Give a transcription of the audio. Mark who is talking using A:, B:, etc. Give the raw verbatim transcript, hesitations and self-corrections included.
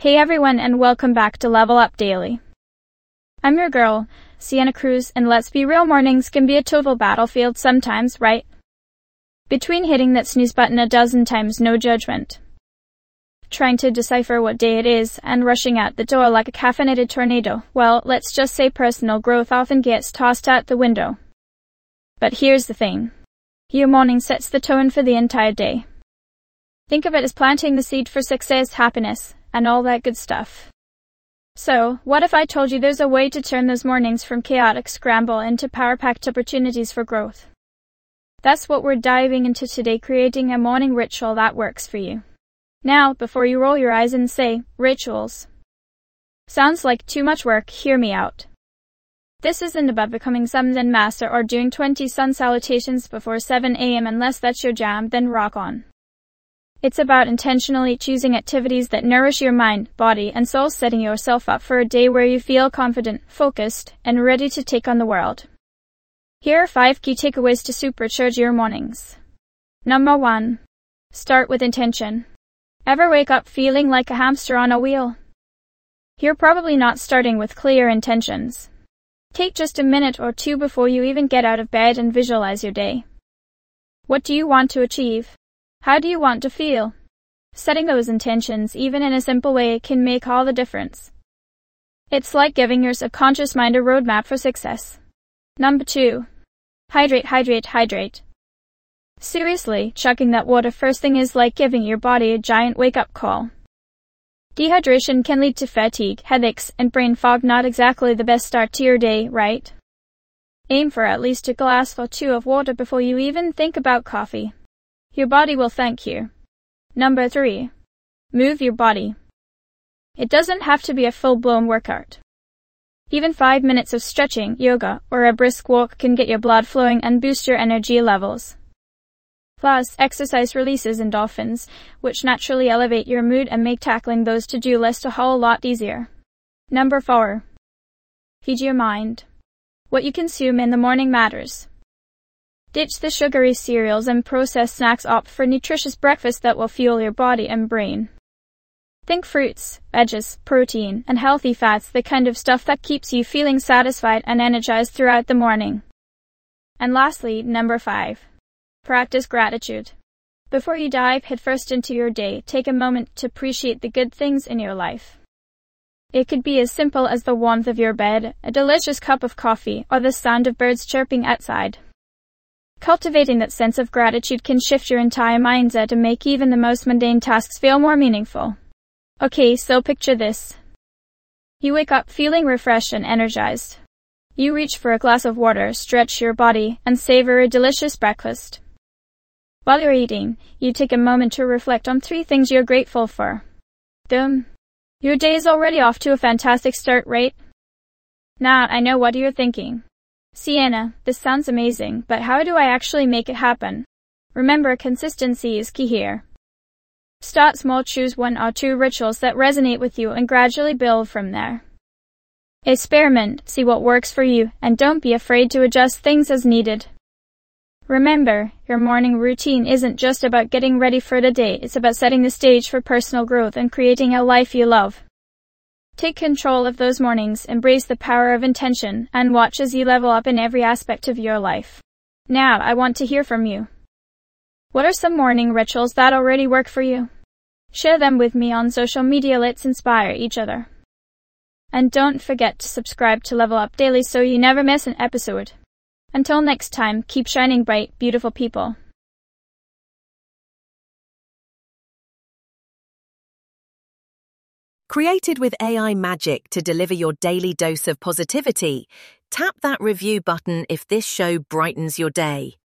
A: Hey everyone, and welcome back to Level Up Daily. I'm your girl, Sienna Cruz, and let's be real, mornings can be a total battlefield sometimes, right? Between hitting that snooze button a dozen times, no judgment, trying to decipher what day it is, and rushing out the door like a caffeinated tornado, well, let's just say personal growth often gets tossed out the window. But here's the thing. Your morning sets the tone for the entire day. Think of it as planting the seed for success, happiness, and all that good stuff. So, what if I told you there's a way to turn those mornings from chaotic scramble into power-packed opportunities for growth? That's what we're diving into today, creating a morning ritual that works for you. Now, before you roll your eyes and say, rituals sounds like too much work, hear me out. This isn't about becoming some Zen master or doing twenty sun salutations before seven a m Unless that's your jam, then rock on. It's about intentionally choosing activities that nourish your mind, body, and soul, setting yourself up for a day where you feel confident, focused, and ready to take on the world. Here are five key takeaways to supercharge your mornings. Number one. Start with intention. Ever wake up feeling like a hamster on a wheel? You're probably not starting with clear intentions. Take just a minute or two before you even get out of bed and visualize your day. What do you want to achieve? How do you want to feel? Setting those intentions, even in a simple way, can make all the difference. It's like giving your subconscious mind a roadmap for success. Number two. Hydrate, hydrate, hydrate. Seriously, chugging that water first thing is like giving your body a giant wake-up call. Dehydration can lead to fatigue, headaches, and brain fog. Not exactly the best start to your day, right? Aim for at least a glass or two of water before you even think about coffee. Your body will thank you. Number three. Move your body. It doesn't have to be a full-blown workout. Even five minutes of stretching, yoga, or a brisk walk can get your blood flowing and boost your energy levels. Plus, exercise releases endorphins, which naturally elevate your mood and make tackling those to-do lists a whole lot easier. Number four. Feed your mind. What you consume in the morning matters. Ditch the sugary cereals and processed snacks. Opt for nutritious breakfast that will fuel your body and brain. Think fruits, veggies, protein, and healthy fats, the kind of stuff that keeps you feeling satisfied and energized throughout the morning. And lastly, number five. Practice gratitude. Before you dive headfirst into your day, take a moment to appreciate the good things in your life. It could be as simple as the warmth of your bed, a delicious cup of coffee, or the sound of birds chirping outside. Cultivating that sense of gratitude can shift your entire mindset and make even the most mundane tasks feel more meaningful. Okay, so picture this. You wake up feeling refreshed and energized. You reach for a glass of water, stretch your body, and savor a delicious breakfast. While you're eating, you take a moment to reflect on three things you're grateful for. Boom. Your day is already off to a fantastic start, right? Now, I know what you're thinking. Sienna, this sounds amazing, but how do I actually make it happen? Remember, consistency is key here. Start small, choose one or two rituals that resonate with you and gradually build from there. Experiment, see what works for you, and don't be afraid to adjust things as needed. Remember, your morning routine isn't just about getting ready for the day, it's about setting the stage for personal growth and creating a life you love. Take control of those mornings, embrace the power of intention, and watch as you level up in every aspect of your life. Now, I want to hear from you. What are some morning rituals that already work for you? Share them with me on social media. Let's inspire each other. And don't forget to subscribe to Level Up Daily so you never miss an episode. Until next time, keep shining bright, beautiful people.
B: Created with A I magic to deliver your daily dose of positivity, tap that review button if this show brightens your day.